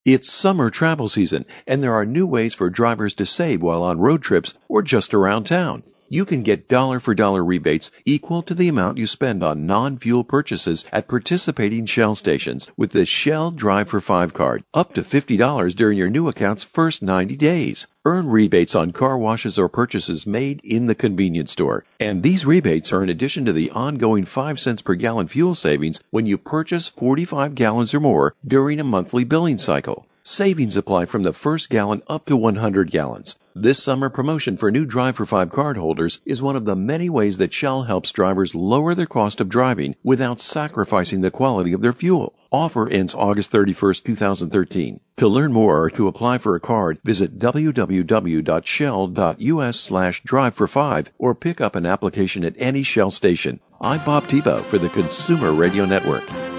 It's summer travel season, and there are new ways for drivers to save while on road trips or just around town. You can get dollar-for-dollar rebates equal to the amount you spend on non-fuel purchases at participating Shell stations with the Shell Drive for 5 card, up to $50 during your new account's first 90 days. Earn rebates on car washes or purchases made in the convenience store. And these rebates are in addition to the ongoing 5 cents per gallon fuel savings when you purchase 45 gallons or more during a monthly billing cycle. Savings apply from the first gallon up to 100 gallons. This summer promotion for new Drive for 5 cardholders is one of the many ways that Shell helps drivers lower their cost of driving without sacrificing the quality of their fuel. Offer ends August 31st, 2013. To learn more or to apply for a card, visit www.shell.us/drive-for-5 or pick up an application at any Shell station. I'm Bob Tebow for the Consumer Radio Network.